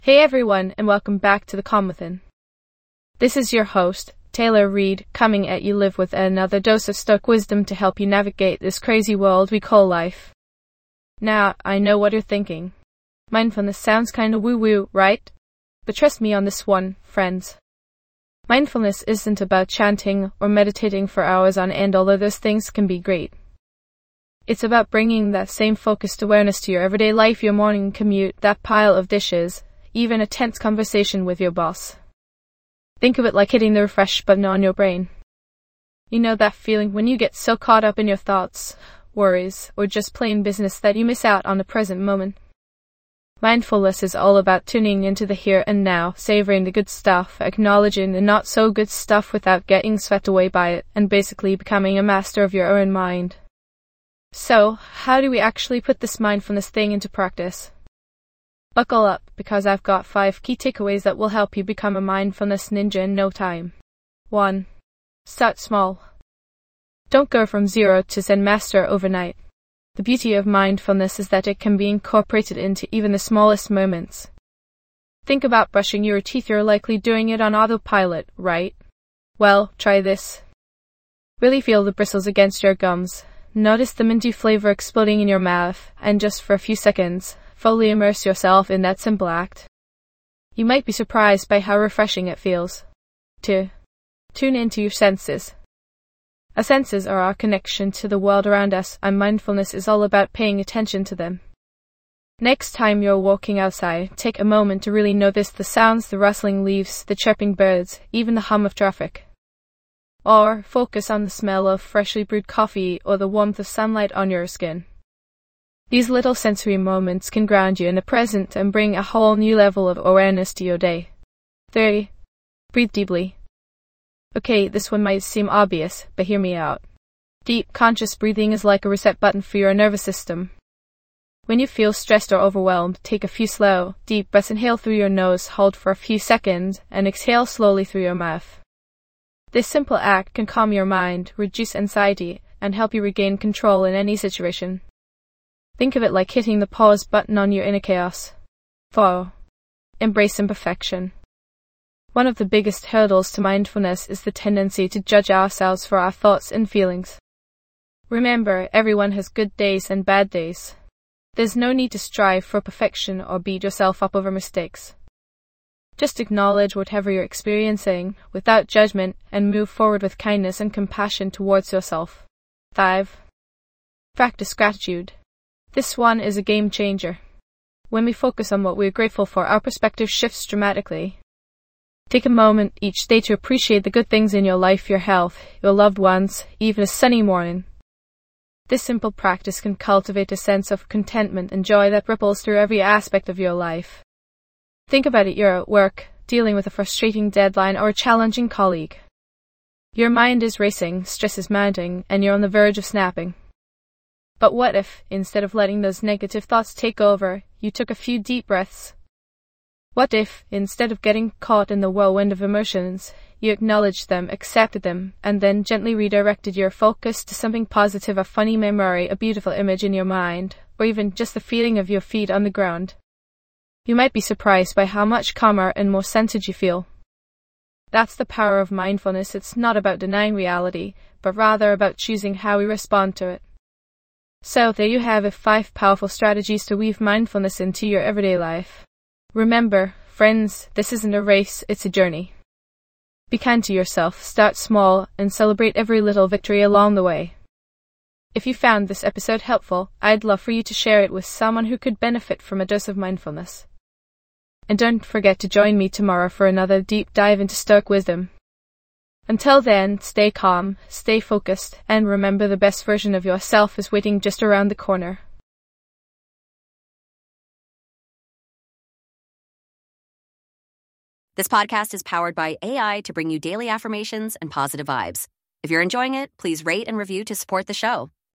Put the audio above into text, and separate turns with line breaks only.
Hey everyone, and welcome back to the Calm Within. This is your host, Taylor Reed, coming at you live with another dose of Stoic wisdom to help you navigate this crazy world we call life. Now, I know what you're thinking. Mindfulness sounds kinda woo-woo, right? But trust me on this one, friends. Mindfulness isn't about chanting or meditating for hours on end, although those things can be great. It's about bringing that same focused awareness to your everyday life, your morning commute, that pile of dishes, even a tense conversation with your boss. Think of it like hitting the refresh button on your brain. You know that feeling when you get so caught up in your thoughts, worries, or just plain business that you miss out on the present moment. Mindfulness is all about tuning into the here and now, savoring the good stuff, acknowledging the not so good stuff without getting swept away by it, and basically becoming a master of your own mind. So, how do we actually put this mindfulness thing into practice? Buckle up, because I've got 5 key takeaways that will help you become a mindfulness ninja in no time. 1. Start small. Don't go from 0 to Zen master overnight. The beauty of mindfulness is that it can be incorporated into even the smallest moments. Think about brushing your teeth. You're likely doing it on autopilot, right? Well, try this. Really feel the bristles against your gums. Notice the minty flavor exploding in your mouth, and just for a few seconds, fully immerse yourself in that simple act. You might be surprised by how refreshing it feels. 2. Tune into your senses. Our senses are our connection to the world around us, and mindfulness is all about paying attention to them. Next time you're walking outside, take a moment to really notice the sounds, the rustling leaves, the chirping birds, even the hum of traffic. Or focus on the smell of freshly brewed coffee or the warmth of sunlight on your skin. These little sensory moments can ground you in the present and bring a whole new level of awareness to your day. 3. Breathe deeply. Okay, this one might seem obvious, but hear me out. Deep, conscious breathing is like a reset button for your nervous system. When you feel stressed or overwhelmed, take a few slow, deep breaths. Inhale through your nose, hold for a few seconds, and exhale slowly through your mouth. This simple act can calm your mind, reduce anxiety, and help you regain control in any situation. Think of it like hitting the pause button on your inner chaos. 4. Embrace imperfection. One of the biggest hurdles to mindfulness is the tendency to judge ourselves for our thoughts and feelings. Remember, everyone has good days and bad days. There's no need to strive for perfection or beat yourself up over mistakes. Just acknowledge whatever you're experiencing without judgment and move forward with kindness and compassion towards yourself. 5. Practice gratitude. This one is a game changer. When we focus on what we're grateful for, our perspective shifts dramatically. Take a moment each day to appreciate the good things in your life, your health, your loved ones, even a sunny morning. This simple practice can cultivate a sense of contentment and joy that ripples through every aspect of your life. Think about it, you're at work, dealing with a frustrating deadline or a challenging colleague. Your mind is racing, stress is mounting, and you're on the verge of snapping. But what if, instead of letting those negative thoughts take over, you took a few deep breaths? What if, instead of getting caught in the whirlwind of emotions, you acknowledged them, accepted them, and then gently redirected your focus to something positive, a funny memory, a beautiful image in your mind, or even just the feeling of your feet on the ground? You might be surprised by how much calmer and more centered you feel. That's the power of mindfulness. It's not about denying reality, but rather about choosing how we respond to it. So there you have it, 5 powerful strategies to weave mindfulness into your everyday life. Remember, friends, this isn't a race, it's a journey. Be kind to yourself, start small, and celebrate every little victory along the way. If you found this episode helpful, I'd love for you to share it with someone who could benefit from a dose of mindfulness. And don't forget to join me tomorrow for another deep dive into Stoic wisdom. Until then, stay calm, stay focused, and remember the best version of yourself is waiting just around the corner.
This podcast is powered by AI to bring you daily affirmations and positive vibes. If you're enjoying it, please rate and review to support the show.